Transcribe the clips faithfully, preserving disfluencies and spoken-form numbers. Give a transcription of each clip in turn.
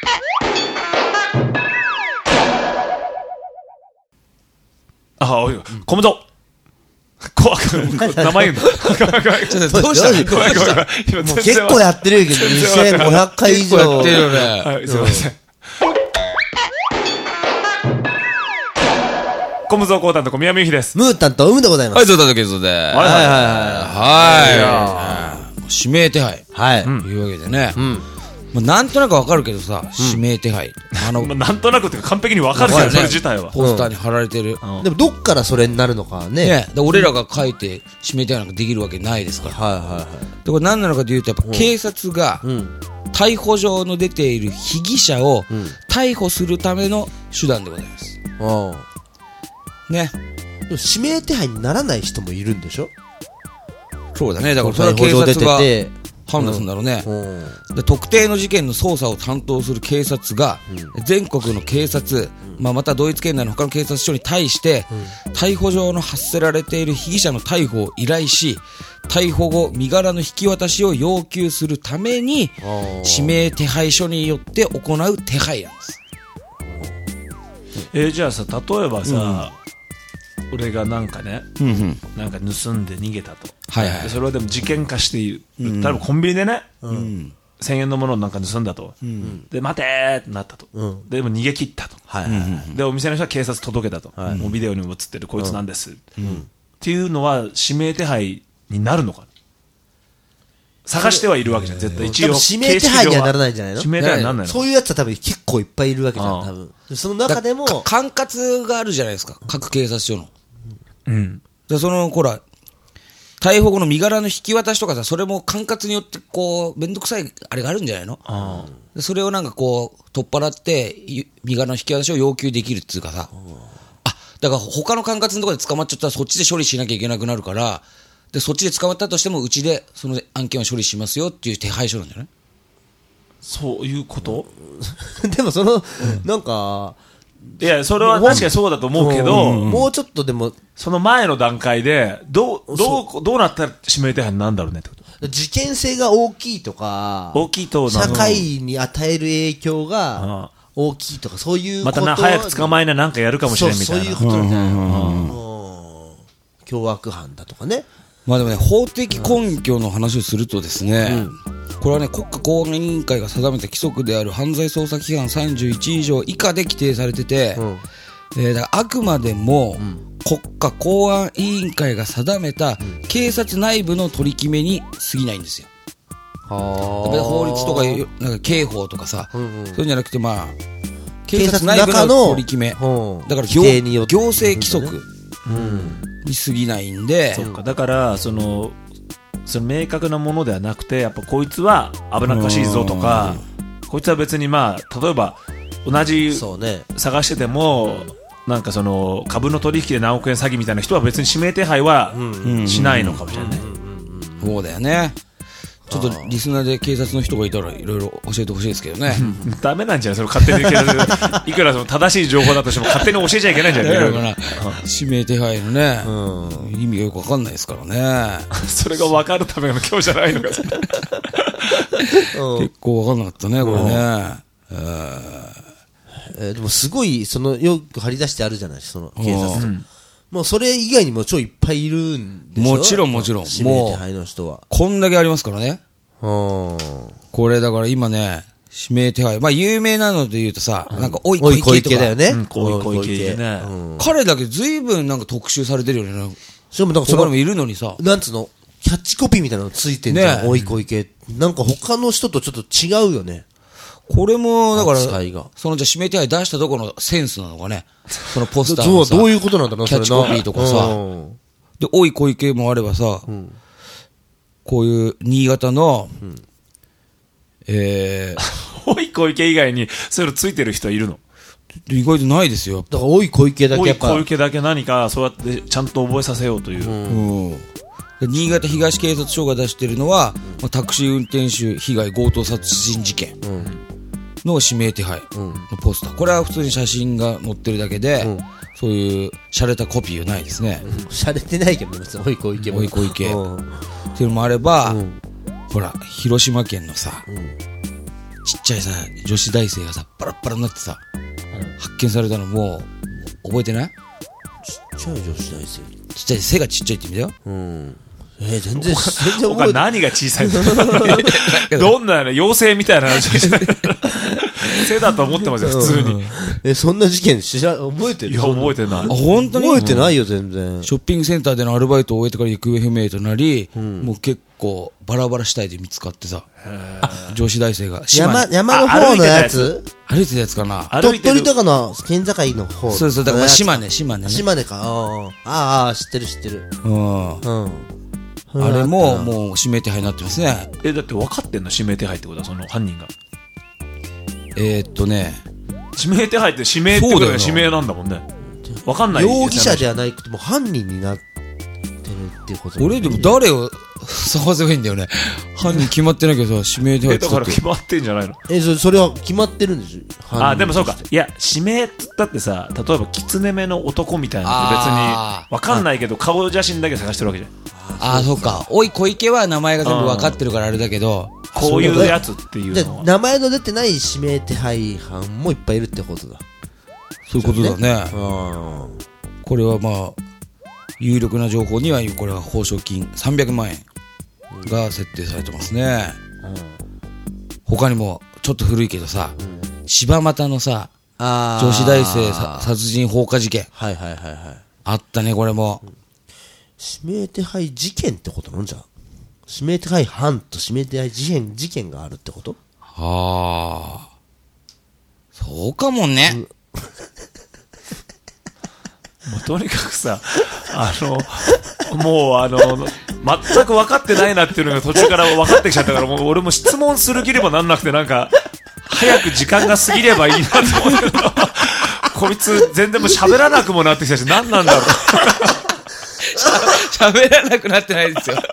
あ、おい、コムド。怖く、名前言うんだ。 ちょっとどうしたの？ 怖い怖い怖い。今全然結構やってるけど、にせんごひゃっかい以上。 結構やってるよね。 はい、すいません。コムゾーコータンと小宮美幸です。 ムータンとウムでございます。 はい、そうだけどで。はいはいはいはい。指名手配。 はい。 というわけでね。 うん。 まあ、なんとなくわかるけどさ、指名手配。あの、 なんとなくっていうか完璧にわかるじゃん、それ自体は。 ポスターに貼られてる。 でもどっからそれになるのかね。 ね。で、俺らが書いて指名手配なんかできるわけないですから。 はいはいはい。 で、これ何なのかというと、やっぱ警察が、逮捕状の出ている被疑者を逮捕するための手段でございます。ね。 でも指名手配にならない人もいるんでしょ？ そうだね。だからそれは警察が判断するんだろうね。 うん、 で特定の事件の捜査を担当する警察が、うん、全国の警察、うん、まあ、またドイツ県内の他の警察署に対して、うん、逮捕状の発せられている被疑者の逮捕を依頼し、逮捕後身柄の引き渡しを要求するために指名手配書によって行う手配なんです。 えー、じゃあさ、例えばさ、うん、俺がなんかね、うんうん、なんか盗んで逃げたと、 はいはい、 それをでも事件化して言う、うん、例えばコンビニでね、うん、せんえんのものをなんか盗んだと、うん、で待てーってなったと、うん、でも逃げ切ったと、はいはいはい、でお店の人は警察届けたと、はい、もうビデオにも映ってるこいつなんです、うんうん、っていうのは指名手配になるのかな。探してはいるわけじゃん、絶対。一応指名手配にはならないんじゃないの？ 指名手配にならないの？ そういうやつは多分結構いっぱいいるわけじゃん、多分。その中でも管轄があるじゃないですか、各警察署の。 うん。 でそのほら逮捕後の身柄の引き渡しとかさ、それも管轄によってこうめんどくさいあれがあるんじゃないの？あでそれをなんかこう取っ払って身柄の引き渡しを要求できるっていうかさ、あだから他の管轄のところで捕まっちゃったらそっちで処理しなきゃいけなくなるから。でそっちで捕まったとしてもうちでその案件を処理しますよっていう手配書なんじゃない？ そういうことでもその、うん、なんかいやそれは確かにそうだと思うけど、 うん、もうちょっとでもその前の段階でどうどうどうなったら指名手配になるんだろうねってこと。 事件性が大きいとか大きいと社会に与える影響が大きいとかそういうことまたな早く捕まえななんかやるかもしれんみたいなそうそういうことみたいな凶悪犯だとかね。 まあでもね、法的根拠の話をするとですね、うん、これはね、国家公安委員会が定めた規則である犯罪捜査規範さんじゅういち以上以下で規定されてて、うんえー、だからあくまでも国家公安委員会が定めた警察内部の取り決めに過ぎないんですよ。うん、法律とかなんか刑法とかさ、うんうん、そういうんじゃなくてまあ警察内部の取り決め、だから行, 行政規則。うんに過ぎないんで、 そうかだからそのその明確なものではなくてやっぱこいつは危なっかしいぞとかこいつは別にまあ例えば同じ探してても、ね、なんかその株の取引で何億円詐欺みたいな人は別に指名手配はしないのかもしれない。 そうだよね。ちょっとリスナーで警察の人がいたらいろいろ教えてほしいですけどね。 ダメなんじゃないそれ勝手に警察いくらその正しい情報だとしても勝手に教えちゃいけないんじゃないかな。 指名手配のね、うん、意味がよくわかんないですからね。 それがわかるための今日じゃないのか。結構わかんなかったねこれね。 えー、でもすごいそのよく張り出してあるじゃないその警察と。もうそれ以外にも超いっぱいいるんでしょ。 もちろんもちろん。 指名手配の人は。 こんだけありますからね。これだから今ね、指名手配。まあ有名なので言うとさ、うん、なんかおい小池とか。 だよね。 うん、おい小池ね、うん。 彼だけ随分なんか特集されてるよね。 しかもなんかそ他にもいるのにさ。 なんつうの、キャッチコピーみたいなのついてんじゃん。おい小池。なんか他の人とちょっと違うよね。 これもだからそのじゃあ指名手配出したところのセンスなのかね。そのポスターのさどういうことなんだろうキャッチコピーとかさ、うん、でおい小池もあればさ、うん、こういう新潟の、うん、えー、おい小池以外にそういうのついてる人いるの？ 意外とないですよ。 だからおい小池だけやっぱおい小池だけ何かそうやってちゃんと覚えさせようという、うんうん、新潟東警察署が出してるのは、うん、タクシー運転手被害強盗殺人事件、うんの指名手配のポスター、これは普通に写真が載ってるだけで、うん、そういう洒落たコピーはないですね。 洒落てないけど別におい小池もおい小池っていうのもあれば、うん、ほら広島県のさ、うん、 ちっちゃいさ、女子大生がさ、バラッバラになってさ、発見されたのもう、覚えてない？ ちっちゃい女子大生。 ちっちゃい、背がちっちゃいって意味だよ。 うん。えー、全然、全然覚え他何が小さいのどんな、ね、妖精みたいな話背だと思ってますよ、普通に。 え、そんな事件知ら、覚えてる？ いや、覚えてない。あ、 本当に？ 覚えてないよ、全然。 ショッピングセンターでのアルバイトを終えてから行方不明となり、うん、もう結構バラバラ死体で見つかってさ、女子大生が山、山の方のやつ？ 歩いてたやつかな？ 鳥取とかの県境の方。 そうそう、だから島根、島根ね。 島根か。ああ、知ってる知ってる。うん。うん。 あれも、もう指名手配になってますね。 え、だって分かってんの？指名手配ってことは、その犯人が。 えーっとね。 指名手配って指名ってことが指名なんだもんね。分かんない。 容疑者じゃなくても犯人になってるっていうこと。 俺でも誰を探せばいいんだよね。犯人決まってなきゃさ、指名手配って。 だから決まってんじゃないの？ え、それ、それは決まってるんですよ。 あ、でもそうか。いや、指名って言ったってさ、例えばキツネ目の男みたいなのって別に分かんないけど、顔写真だけ探してるわけじゃん。 ああ、そうか。おい、小池は名前が全部分かってるからあれだけど、 こういうやつっていうのは。 名前の出てない指名手配犯もいっぱいいるってことだ。 そういうことだね。これはまあ、有力な情報には、これは報奨金さんびゃくまんえんが設定されてますね。他にも、ちょっと古いけどさ、柴又のさ、女子大生殺人放火事件。 はいはいはいはい。 あったね、これも。 指名手配事件ってことなんじゃん。指名手配犯と指名手配事件、事件があるってこと？ はあ。そうかもね。うんもうとにかくさ、あの、もうあの、全く分かってないなっていうのが途中から分かってきちゃったから、もう俺も質問する気ればなんなくて、なんか、早く時間が過ぎればいいなと思ってたこいつ全然もう喋らなくもなってきたし、何なんだろう。 喋らなくなってないですよ。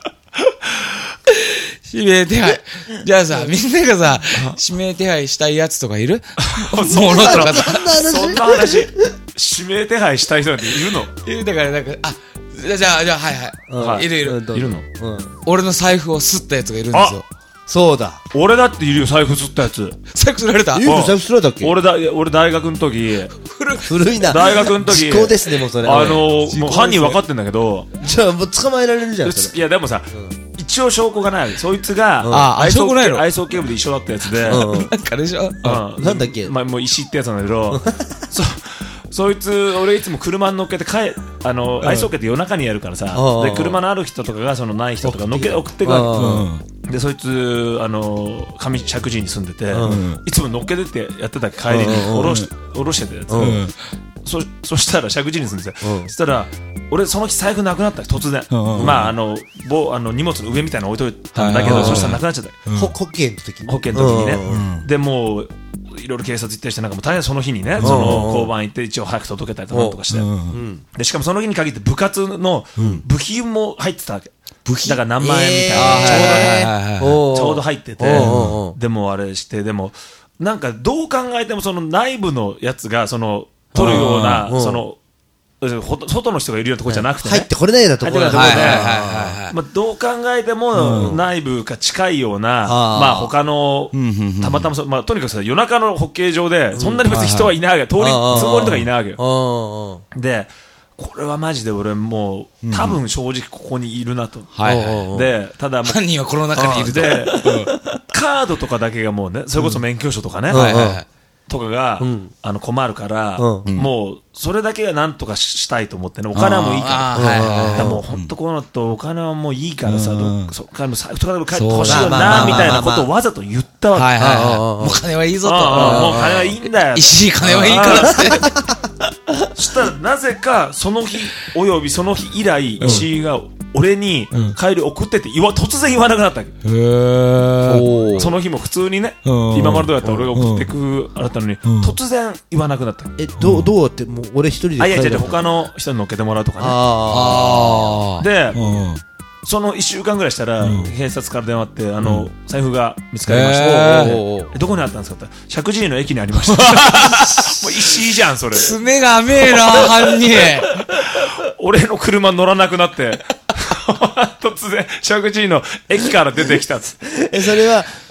指名手配。じゃあさ、みんながさ、指名手配したいやつとかいる？ そんな話。そんな話。指名手配したい人なんているの？ いるだからなんか、あ、じゃあ、じゃあ、はいはい。いるいる。 いるの？ 俺の財布を吸ったやつがいるんですよ。 そうだ。 俺だっているよ、財布吸ったやつ。 財布吸られた？ 言うの財布吸られたっけ？ 俺だ、俺大学の時。 古いな。 大学の時。 時効ですね、もうそれ。 あの、もう犯人分かってんだけど。 じゃあ、もう捕まえられるじゃん。 いや、でもさ、一応証拠がない。そいつが、 ああ、証拠ないの？ アイソーケーブルで一緒だったやつで。 なんかでしょ？ なんだっけ？ まあ、もう石ってやつなんだけど、そ、そいつ、俺いつも車に乗っけて帰、あの、アイソーケーって夜中にやるからさ、で、車のある人とかが、そのない人とか乗っけ、送ってくわけ。で、そいつ、あの、上石神井に住んでて、いつも乗っけてってやってた帰りに、おろし、おろしてたやつ。そ、そしたら、石神井に住んでて、そしたら、俺その日財布なくなった突然。まあ、あの、ぼ、あの、荷物の上みたいなの置いといたんだけど、そしたらなくなっちゃった。 保険の時に。 保険の時にね。で、もう、いろいろ警察行ったりして、なんかもう大変その日にね、その交番行って一応早く届けたりとかなんとかして。で、しかもその日に限って部活の部品も入ってたわけ。部品だから何万円みたいな。ちょうどね、ちょうど入ってて。でもあれして、でも、なんかどう考えてもその内部のやつが、その、取るような、その、外の人がいるようなところじゃなくてね。 入ってこれないようなところで。 まあどう考えても内部が近いような、まあ他の、たまたま、まあとにかくさ、夜中のホッケー場で、そんなに別に人はいないわけ。通り、通りとかいないわけよ。で、これはマジで俺もう、多分正直ここにいるなと。で、ただもう、 犯人はこの中にいると。 で、カードとかだけがもうね、それこそ免許証とかね。とかが、うん、あの困るから、うん、もうそれだけはなんとかしたいと思ってね、お金はもういいから、もう本当こうなるとお金はもういいからさ、うん、そっから財布とかでも帰ってほしいよなみたいなことをわざと言ったわけ。 もう金はいいぞと、 もう金はいいんだよ。 石井金はいいからって。 そしたらなぜかその日およびその日以来、石井が俺に帰り送ってって言わ突然言わなくなったわけ。その日も普通にね、今までどうやったら俺が送ってくあれだったのに、突然言わなくなった。 え、どうどうってもう俺一人で帰る。 あ、いや違う違う、他の人に乗っけてもらうとかね。あで、その一週間ぐらいしたら警察から電話あって、あの財布が見つかりました。どこにあったんですかって。石神井の駅にありました。もう石井じゃんそれ。 爪が甘えな犯人。 俺の車乗らなくなって。突然石神井の駅から出てきたっつ。 え、それは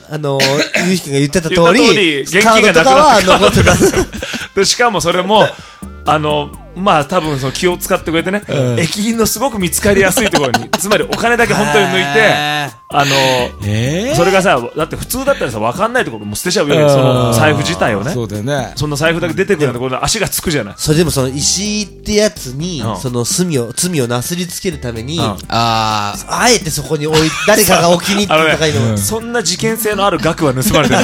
あのー、ゆうひくんが言ってた通言った通り、 り現金がなくなってカードとかは残ってた。 で、しかもそれも、あの、まあ多分その気を使ってくれてね、駅員のすごく見つかりやすいところに、つまりお金だけ本当に抜いて、あの、 えー、 それがさ、だって普通だったらさ、わかんないところも捨てちゃうよ、その財布自体をね。 そうだよね。 そんな財布だけ出てくるようなところで足がつくじゃない。 それでもその石井ってやつに、 うん、 その罪を、罪をなすりつけるために、うん、あああえてそこに置い、誰かが置きに行った高いの、 ね、そんな事件性のある額は盗まれてない。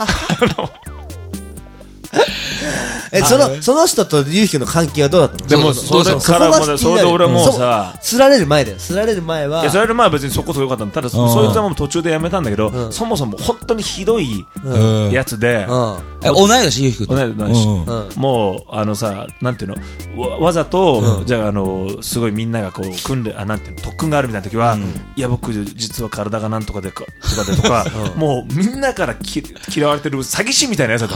え、その、その人とゆうひくんの関係はどうだったの？ でも、それからもね、それで俺もさ、 釣られる前だよ。釣られる前は。 いや、釣られる前は別にそこそこ良かったんだ。ただ、そいつはもう途中でやめたんだけど、 うん、 そもそも本当にひどいやつで、 うんうん、え、同い年ゆうひくん。 同い年。うん、もう、あのさ、なんていうの、わ, わざと、うん、じゃあ、あの、すごいみんながこう、組んで、あ、なんていうの、特訓があるみたいな時は、うん、いや、僕、実は体がなんとかでか、とかでとか、うん、もう、みんなからき嫌われてる詐欺師みたいなやつだった。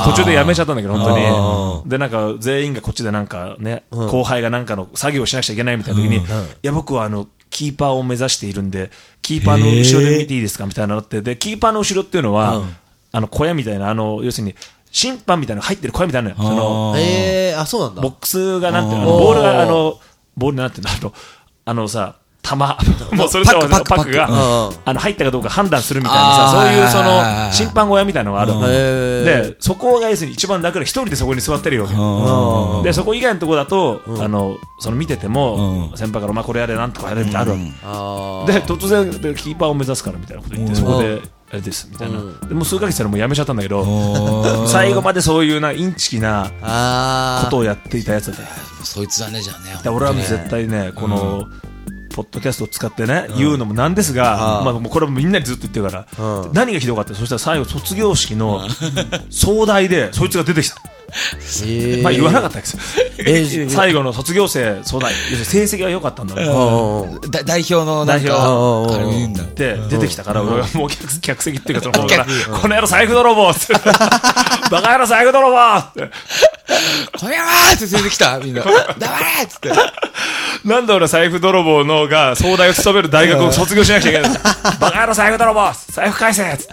途中でやめちゃったんだけど、本当に。で、なんか、全員がこっちでなんかね、うん、後輩がなんかの作業をしなくちゃいけないみたいな時に、うんうん、いや、僕はあの、キーパーを目指しているんで、キーパーの後ろで見ていいですかみたいなのって、で、キーパーの後ろっていうのは、うん、あの、小屋みたいな、あの、要するに、審判みたいなのが入ってる小屋みたいなのよ。その、 えー、あ、そうなんだ。 ボックスがなんていうの、ボールが、あの、ボールなんていうの、あの、あのさ、玉、もうそれとパックが、あの、入ったかどうか判断するみたいなさ、そういうその、審判小屋みたいなのがあるの。で、そこが要するに一番楽で一人でそこに座ってるよ。で、そこ以外のところだと、あの、その見てても、先輩から、まあこれやれなんとかやれみたいなあるで、突然、キーパーを目指すからみたいなこと言って、そこで、あれです、みたいな。でもう数ヶ月したらもうやめちゃったんだけど、最後までそういうな、インチキなことをやっていたやつだった。 そいつだね、じゃあね。 俺は絶対ね、この、ポッドキャストを使ってね、うん、言うのもなんですが、まあ、もうこれもみんなにずっと言ってるから、うん、何がひどかったそしたら最後卒業式の総代でそいつが出てきた。まあ言わなかったですよ、えー、最後の卒業生総代成績が良かったんだろう、 だ代表のなんかあれ言うんだって出てきたから、俺はもう 客, 客席っていうかその方からこの野郎財布泥棒ってバカ野郎財布泥棒ってこやーって出てきたみんな黙れっつってなんで俺財布泥棒のが総代を務める大学を卒業しなきゃいけないんだバカ野郎財布泥棒財布返せっつって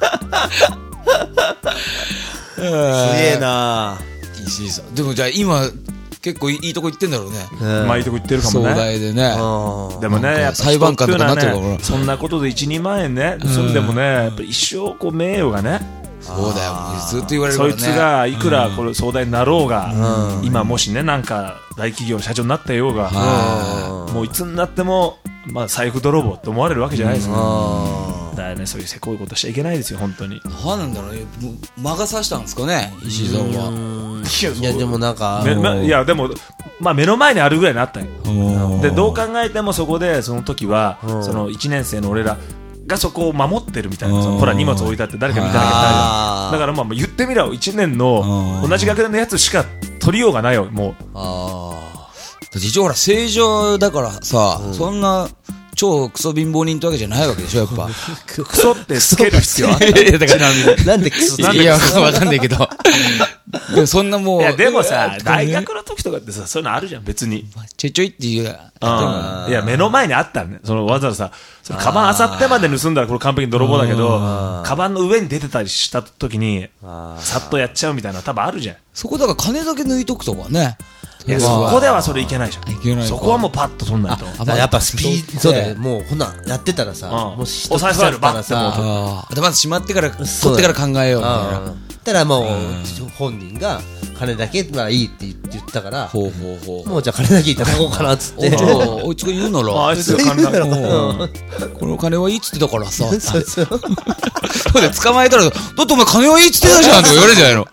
すげえな石井さんでもじゃあ今結構いいとこ行ってんだろうね、 まあいいとこ行ってるかもね総代でねでもねやっぱ裁判官とかなってるから、 ね、そんなことでいち、にまん円ね盗んでもねやっぱ一生こう名誉がねそうだよずっと言われるからねそいつがいくらこれ総代になろうが、うん、今もしねなんか大企業の社長になったようが、うん、もういつになっても、まあ、財布泥棒って思われるわけじゃないですか、うん、だからねそういうせこいことしちゃいけないですよ本当に何なんだろうね魔が差したんですかね石井さんはいやでもなんかいやでもまあ目の前にあるぐらいになったんよでどう考えてもそこでその時はそのいちねん生の俺らがそこを守ってるみたいなほら荷物置いてあって誰か見たなきゃいけないだからまあ言ってみればいちねんの同じ学年のやつしか取りようがないよもうあだって一応ほら正常だからさ、うん、そんな超クソ貧乏人ってわけじゃないわけでしょやっぱクソってつける必要あるなんでクソいやわかんないけどでもそんなもういやでもさ大学の時とかってさそういうのあるじゃん別にちょいちょいっていういや目の前にあったらねそのわざわざそのカバンあさってまで盗んだらこれ完璧に泥棒だけどカバンの上に出てたりした時にさっとやっちゃうみたいな多分あるじゃんそこだから金だけ抜いとくとかねいやそこではそれいけないじゃんいけないそこはもうパッと取んないとやっぱスピードそうだよもうほんなやってたらさもしお財布あるバッてもうまずしまってから取ってから考えようみたいなたらもう本人が金だけはいいって言ったからほうほうほうもうじゃあ金だけいただこうかなっつっておいつが言うならあいつが金だろこの金はいいっつってたからさそうそうそうで捕まえたらだってお前金はいいっつってたじゃんとか言われるんじゃないの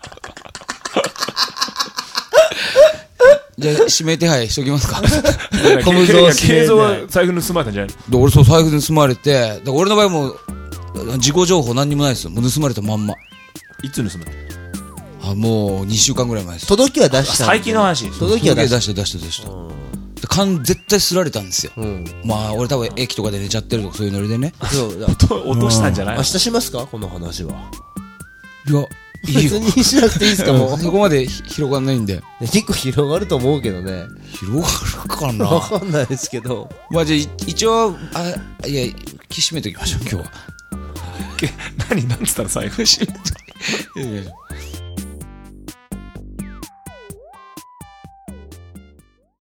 じゃあ指名手配しときますか小無造慶三は財布盗まれたんじゃないの俺そう財布盗まれてだから俺の場合も事故情報何にもないですよもう盗まれたまんまいつ盗まれたあもうにしゅうかんぐらい前です届きは出した最近の話届きは出した出した出した出した勘絶対すられたんですよ、うん、まあ俺多分駅とかで寝ちゃってるとかそういうノリでねそう落としたんじゃない、 うん、明日しますかこの話はいやいい別にしなくていいですかもうそこまで広がんないんで結構広がると思うけどね広がるかなわかんないですけどまあじゃあ一応あいや締めときましょう今日はけ何なんつったら最後。 いやいや